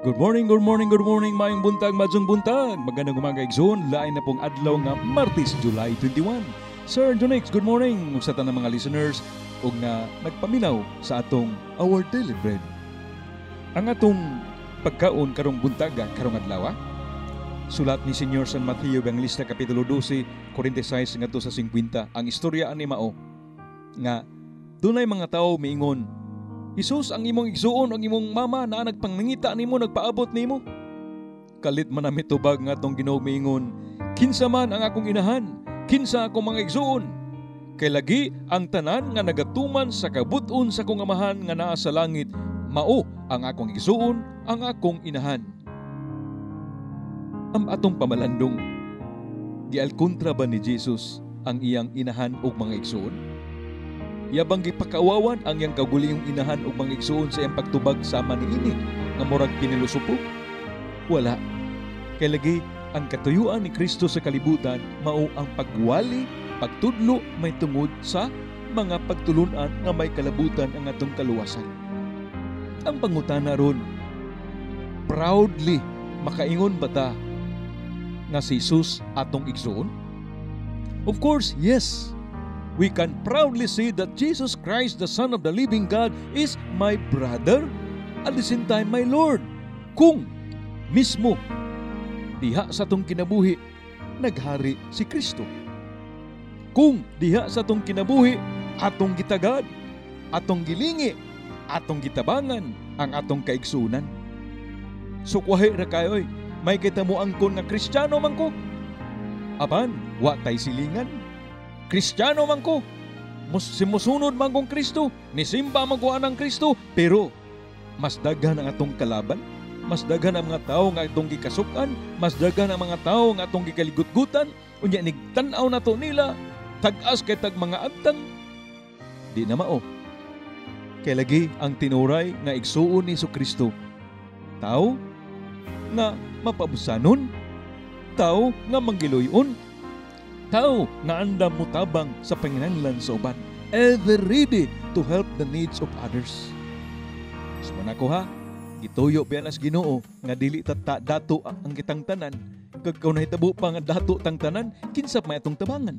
Good morning, good morning, good morning, mayong buntag, madsong buntag. Magandang umaga, igsoon. Lain na pong adlaw nga Martes, July 21. Sir Jonix, good morning. Sa tanang mga listeners, ug na nagpaminaw sa atong Our Daily Bread. Ang atong pagkaon karong buntaga, karong adlaw, sulat ni Senyor San Mateo, Evangelista, Kapitulo 12, 46 ngadto sa 50, ang istorya ani mao nga dunay mga tao miingon, Jesus, ang imong igsuon, ang imong mama na nagpangnangita nimo, nagpaabot nimo. Kalit man nami tubag nga tong Ginoo miingon, kinsa man ang akong inahan, kinsa akong mga igsuon. Kay lagi ang tanan nga nagatuman sa kabuton sa akong amahan nga naa sa langit, mao ang akong igsuon, ang akong inahan. Ang atong pamalandong, gialkontra ba ni Jesus ang iyang inahan ug mga igsuon? Yabang gipakawawan ang iyang kaguliyong inahan ug mga igsuon sa iyang pagtubag sama niini nga murag pinilusupo? Wala. Kay lagi ang katuyuan ni Kristo sa kalibutan mao ang pagwali, pagtudlo may tungod sa mga pagtulunan nga may kalabutan ang atong kaluwasan. Ang pangutana ron, proudly makaingon ba ta nga si Jesus atong igsuon? Of course, yes. We can proudly say that Jesus Christ, the Son of the living God, is my brother, at the same time my Lord. Kung mismo diha sa atong kinabuhi naghari si Kristo. Kung diha sa atong kinabuhi atong gitagad, atong gilingi, atong gitabangan ang atong kaigsunan. Sukwahi ra kayoy, may kita mo angkon nga Kristiyano man ko. Apan, wa tay silingan. Kristiyano man ko, simusunod man kong Kristo, nisimba man ko anang Kristo, pero mas daghan ang atong kalaban, mas daghan ang mga tao nga atong gikasukan, mas daghan ang mga tao nga atong gikaligut-gutan, unya nigtan-aw na to nila, tag-as kay tag mga agtang. Di na mao. Kay lagi ang tinuray nga igsuon ni Kristo, tao nga mapabusanon, tao nga manggiloyon, tao nga andam mutabang sa panginahanglan sa uban, ever ready to help the needs of others. So manako ha, gituyo biyan as Ginoo nga dili ta dato ang kitang tanan, kag kaw nahitabo pa nga dato tang tanan, kinsa may atong tabangan.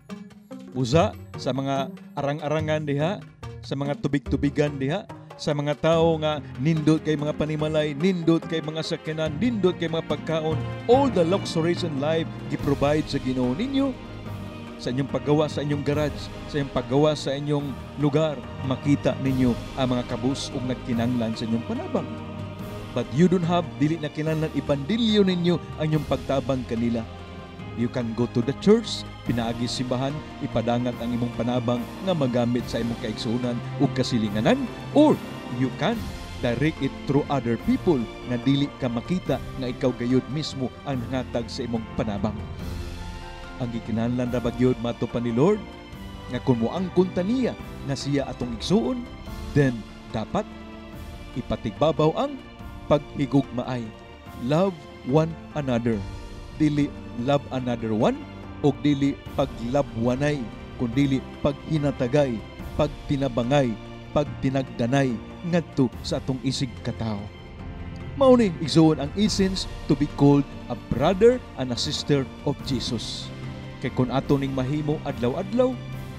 Usa sa mga arang-arangan diha, sa mga tubig-tubigan diha, sa mga tao nga nindot kay mga panimalay, nindot kay mga sakyanan, nindot kay mga pagkaon, all the luxuries in life gi-provide sa Ginoo ninyo. Sa inyong paggawa sa inyong garage, sa inyong paggawa sa inyong lugar, makita ninyo ang mga kabus ug nagkinanglan sa inyong panabang. But you don't have, dili na kinahanglan ipandilyo ninyo ang inyong pagtabang kanila. You can go to the church, pinaagi simbahan, ipadangat ang imong panabang nga magamit sa imong kaigsuonan ug kasilinganan, or you can direct it through other people nga dili ka makita nga ikaw gayud mismo ang nangatag sa imong panabang. Ang gikinahanglan ra bagyod mato pa ni Lord nga kung moangkon ta niya nga siya atong igsuon, then dapat ipatigbabaw ang paghigugmaay. Love one another. Dili love another one o dili paglabwanay, kundi paghinatagay, pagtinabangay, pagtinagdanay ngadto sa atong isig katao. Mao ni igsuon ang essence to be called a brother and a sister of Jesus. Kay kun ato ning mahimo adlaw-adlaw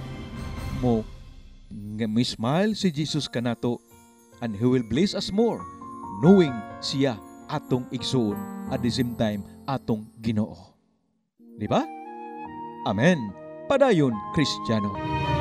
mo nga mismile si Jesus kanato, and He will bless us more knowing siya atong igsuon at the same time atong Ginoo. Di ba? Amen. Padayon, Kristiyano.